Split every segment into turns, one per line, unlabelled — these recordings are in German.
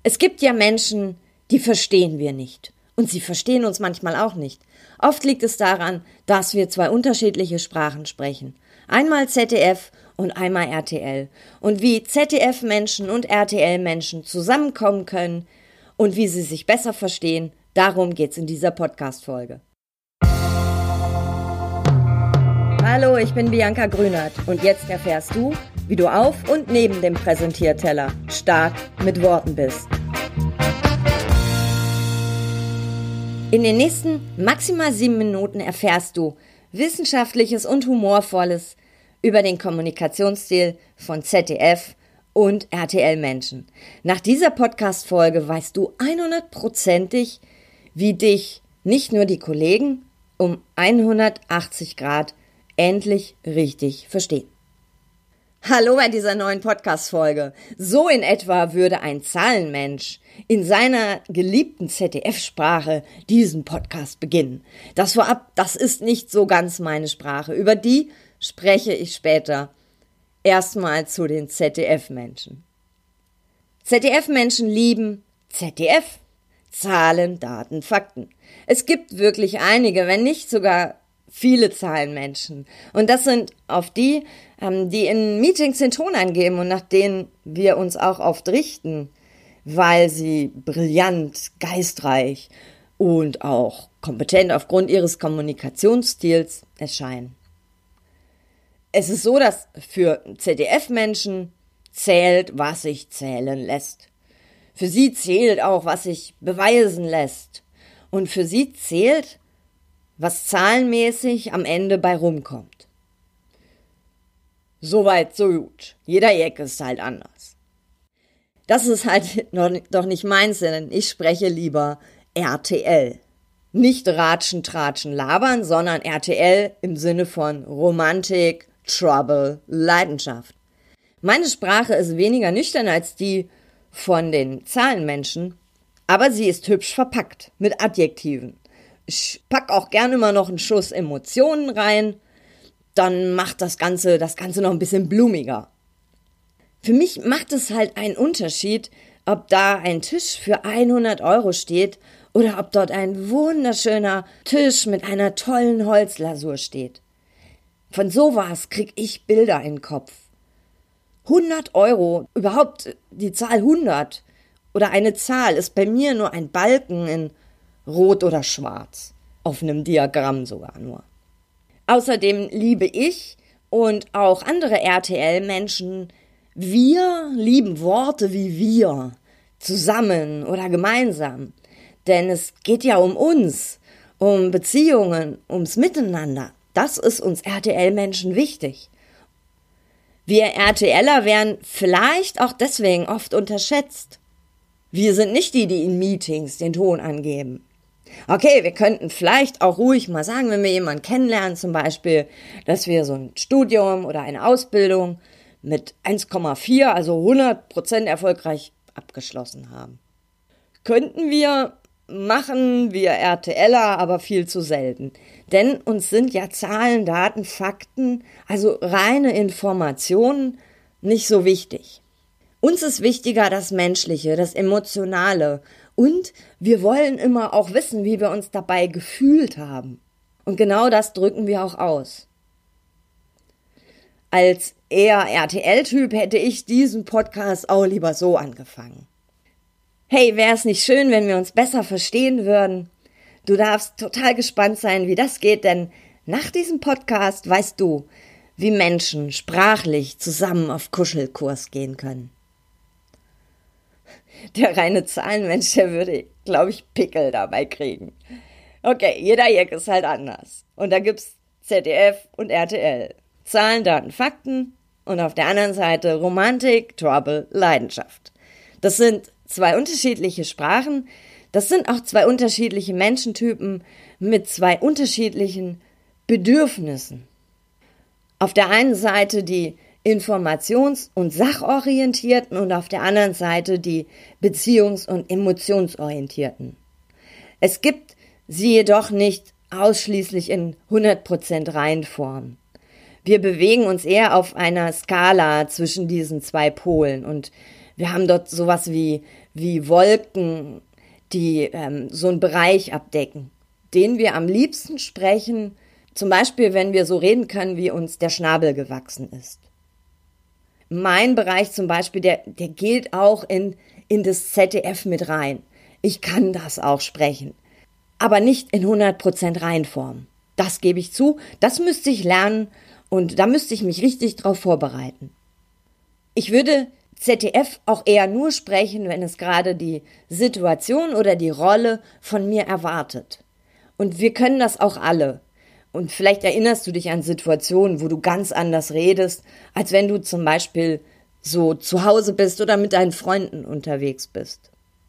Es gibt ja Menschen, die verstehen wir nicht. Und sie verstehen uns manchmal auch nicht. Oft liegt es daran, dass wir zwei unterschiedliche Sprachen sprechen. Einmal ZDF und einmal RTL. Und wie ZDF-Menschen und RTL-Menschen zusammenkommen können und wie sie sich besser verstehen, darum geht's in dieser Podcast-Folge. Hallo, ich bin Bianca Grünert und jetzt erfährst du, wie du auf und neben dem Präsentierteller stark mit Worten bist. In den nächsten maximal 7 Minuten erfährst du Wissenschaftliches und Humorvolles über den Kommunikationsstil von ZDF und RTL-Menschen. Nach dieser Podcast-Folge weißt du 100%ig, wie dich nicht nur die Kollegen um 180 Grad endlich richtig verstehen. Hallo bei dieser neuen Podcast-Folge. So in etwa würde ein Zahlenmensch in seiner geliebten ZDF-Sprache diesen Podcast beginnen. Das vorab, das ist nicht so ganz meine Sprache. Über die spreche ich später. Erstmal zu den ZDF-Menschen. ZDF-Menschen lieben ZDF. Zahlen, Daten, Fakten. Es gibt wirklich einige, wenn nicht sogar viele Zahlenmenschen. Und das sind auf die, die in Meetings den Ton angeben und nach denen wir uns auch oft richten, weil sie brillant, geistreich und auch kompetent aufgrund ihres Kommunikationsstils erscheinen. Es ist so, dass für ZDF-Menschen zählt, was sich zählen lässt. Für sie zählt auch, was sich beweisen lässt. Und für sie zählt, was zahlenmäßig am Ende bei rumkommt. Soweit, so gut. Jeder Eck ist halt anders. Das ist halt doch nicht meins, denn ich spreche lieber RTL. Nicht Ratschen, Tratschen, Labern, sondern RTL im Sinne von Romantik, Trouble, Leidenschaft. Meine Sprache ist weniger nüchtern als die von den Zahlenmenschen, aber sie ist hübsch verpackt mit Adjektiven. Ich pack auch gerne immer noch einen Schuss Emotionen rein, dann macht das Ganze noch ein bisschen blumiger. Für mich macht es halt einen Unterschied, ob da ein Tisch für 100 € steht oder ob dort ein wunderschöner Tisch mit einer tollen Holzlasur steht. Von sowas krieg ich Bilder in den Kopf. 100 €, überhaupt die Zahl 100 oder eine Zahl ist bei mir nur ein Balken in Rot oder Schwarz, auf einem Diagramm sogar nur. Außerdem liebe ich und auch andere RTL-Menschen, wir lieben Worte wie wir, zusammen oder gemeinsam. Denn es geht ja um uns, um Beziehungen, ums Miteinander. Das ist uns RTL-Menschen wichtig. Wir RTLer werden vielleicht auch deswegen oft unterschätzt. Wir sind nicht die, die in Meetings den Ton angeben. Okay, wir könnten vielleicht auch ruhig mal sagen, wenn wir jemanden kennenlernen, zum Beispiel, dass wir so ein Studium oder eine Ausbildung mit 1,4, also 100% erfolgreich abgeschlossen haben. Könnten wir, machen wir RTLer aber viel zu selten. Denn uns sind ja Zahlen, Daten, Fakten, also reine Informationen nicht so wichtig. Uns ist wichtiger das Menschliche, das Emotionale und wir wollen immer auch wissen, wie wir uns dabei gefühlt haben. Und genau das drücken wir auch aus. Als eher RTL-Typ hätte ich diesen Podcast auch lieber so angefangen. Hey, wäre es nicht schön, wenn wir uns besser verstehen würden? Du darfst total gespannt sein, wie das geht, denn nach diesem Podcast weißt du, wie Menschen sprachlich zusammen auf Kuschelkurs gehen können. Der reine Zahlenmensch, der würde, glaube ich, Pickel dabei kriegen. Okay, jeder Jack ist halt anders. Und da gibt's ZDF und RTL. Zahlen, Daten, Fakten und auf der anderen Seite Romantik, Trouble, Leidenschaft. Das sind zwei unterschiedliche Sprachen, das sind auch zwei unterschiedliche Menschentypen mit zwei unterschiedlichen Bedürfnissen. Auf der einen Seite die informations- und sachorientierten und auf der anderen Seite die beziehungs- und emotionsorientierten. Es gibt sie jedoch nicht ausschließlich in 100% Reihenform. Wir bewegen uns eher auf einer Skala zwischen diesen zwei Polen und wir haben dort sowas wie wie Wolken, die so einen Bereich abdecken, den wir am liebsten sprechen, zum Beispiel, wenn wir so reden können, wie uns der Schnabel gewachsen ist. Mein Bereich zum Beispiel, der geht auch in das ZDF mit rein. Ich kann das auch sprechen, aber nicht in 100% Reinform. Das gebe ich zu, das müsste ich lernen und da müsste ich mich richtig drauf vorbereiten. Ich würde ZDF auch eher nur sprechen, wenn es gerade die Situation oder die Rolle von mir erwartet. Und wir können das auch alle. Und vielleicht erinnerst du dich an Situationen, wo du ganz anders redest, als wenn du zum Beispiel so zu Hause bist oder mit deinen Freunden unterwegs bist.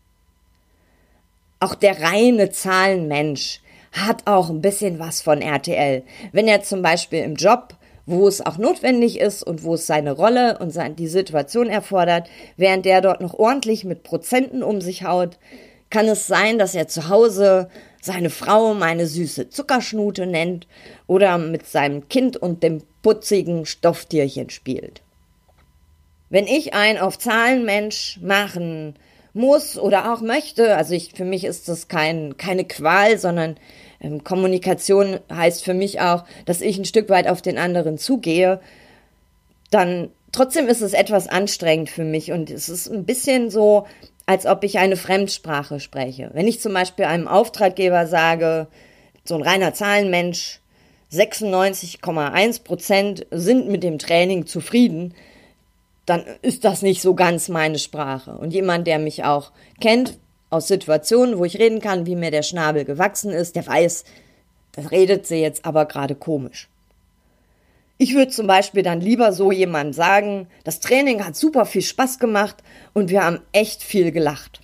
Auch der reine Zahlenmensch hat auch ein bisschen was von RTL. Wenn er zum Beispiel im Job, wo es auch notwendig ist und wo es seine Rolle und die Situation erfordert, während der dort noch ordentlich mit Prozenten um sich haut, kann es sein, dass er zu Hause seine Frau meine süße Zuckerschnute nennt oder mit seinem Kind und dem putzigen Stofftierchen spielt. Wenn ich ein auf Zahlenmensch machen muss oder auch möchte, also für mich ist das keine Qual, sondern Kommunikation heißt für mich auch, dass ich ein Stück weit auf den anderen zugehe, dann trotzdem ist es etwas anstrengend für mich und es ist ein bisschen so, als ob ich eine Fremdsprache spreche. Wenn ich zum Beispiel einem Auftraggeber sage, so ein reiner Zahlenmensch, 96,1% sind mit dem Training zufrieden, dann ist das nicht so ganz meine Sprache. Und jemand, der mich auch kennt, aus Situationen, wo ich reden kann, wie mir der Schnabel gewachsen ist, der weiß, das redet sie jetzt aber gerade komisch. Ich würde zum Beispiel dann lieber so jemandem sagen, das Training hat super viel Spaß gemacht und wir haben echt viel gelacht.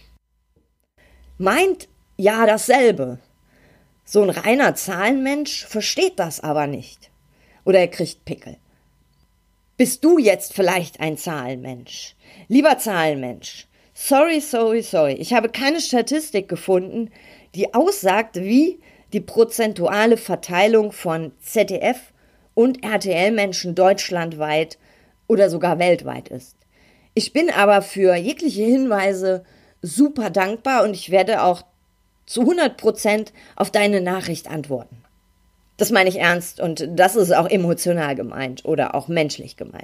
Meint ja dasselbe. So ein reiner Zahlenmensch versteht das aber nicht. Oder er kriegt Pickel. Bist du jetzt vielleicht ein Zahlenmensch? Lieber Zahlenmensch, sorry. Ich habe keine Statistik gefunden, die aussagt, wie die prozentuale Verteilung von ZDF und RTL-Menschen deutschlandweit oder sogar weltweit ist. Ich bin aber für jegliche Hinweise super dankbar und ich werde auch zu 100% auf deine Nachricht antworten. Das meine ich ernst und das ist auch emotional gemeint oder auch menschlich gemeint.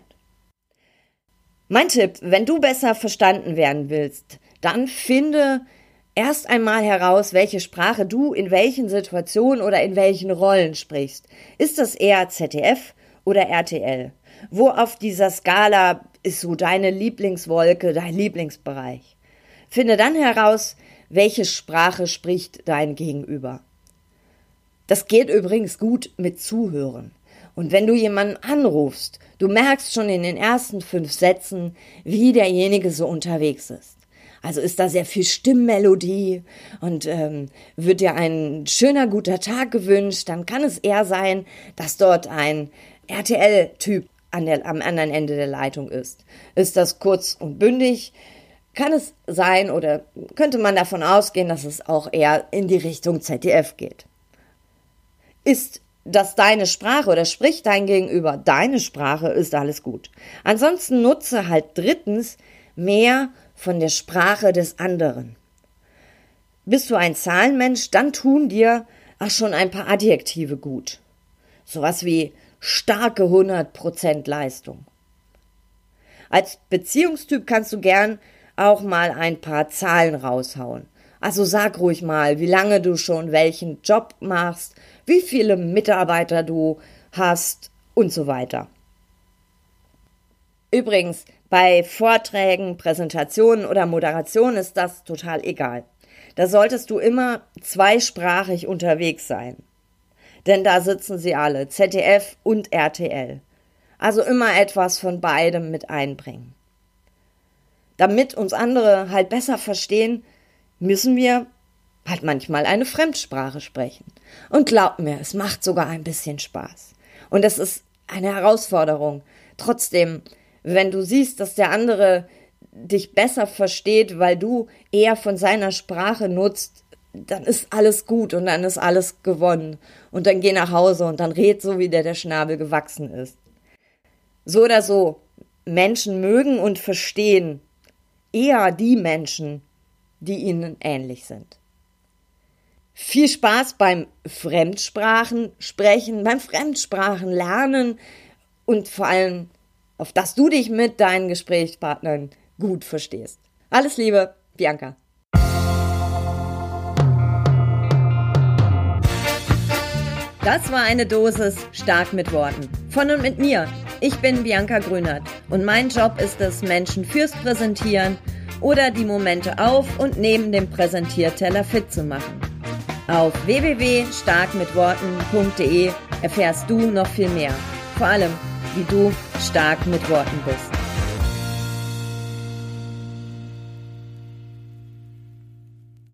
Mein Tipp, wenn du besser verstanden werden willst, dann finde erst einmal heraus, welche Sprache du in welchen Situationen oder in welchen Rollen sprichst. Ist das eher ZDF oder RTL? Wo auf dieser Skala ist so deine Lieblingswolke, dein Lieblingsbereich? Finde dann heraus, welche Sprache spricht dein Gegenüber. Das geht übrigens gut mit Zuhören. Und wenn du jemanden anrufst, du merkst schon in den ersten 5 Sätzen, wie derjenige so unterwegs ist. Also ist da sehr viel Stimmmelodie und wird dir ein schöner, guter Tag gewünscht, dann kann es eher sein, dass dort ein RTL-Typ am anderen Ende der Leitung ist. Ist das kurz und bündig, kann es sein oder könnte man davon ausgehen, dass es auch eher in die Richtung ZDF geht. Ist das deine Sprache oder spricht dein Gegenüber deine Sprache, ist alles gut. Ansonsten nutze halt drittens mehr von der Sprache des anderen. Bist du ein Zahlenmensch, dann tun dir auch schon ein paar Adjektive gut. Sowas wie starke 100% Leistung. Als Beziehungstyp kannst du gern auch mal ein paar Zahlen raushauen. Also sag ruhig mal, wie lange du schon welchen Job machst, wie viele Mitarbeiter du hast und so weiter. Übrigens, bei Vorträgen, Präsentationen oder Moderationen ist das total egal. Da solltest du immer zweisprachig unterwegs sein. Denn da sitzen sie alle, ZDF und RTL. Also immer etwas von beidem mit einbringen. Damit uns andere halt besser verstehen, müssen wir halt manchmal eine Fremdsprache sprechen. Und glaub mir, es macht sogar ein bisschen Spaß. Und es ist eine Herausforderung. Trotzdem, wenn du siehst, dass der andere dich besser versteht, weil du eher von seiner Sprache nutzt, dann ist alles gut und dann ist alles gewonnen. Und dann geh nach Hause und dann red so, wie der Schnabel gewachsen ist. So oder so, Menschen mögen und verstehen eher die Menschen, die ihnen ähnlich sind. Viel Spaß beim Fremdsprachen sprechen, beim Fremdsprachen lernen und vor allem, auf dass du dich mit deinen Gesprächspartnern gut verstehst. Alles Liebe, Bianca. Das war eine Dosis stark mit Worten. Von und mit mir. Ich bin Bianca Grünert und mein Job ist es, Menschen fürs Präsentieren oder die Momente auf und neben dem Präsentierteller fit zu machen. Auf www.starkmitworten.de erfährst du noch viel mehr. Vor allem, wie du stark mit Worten bist.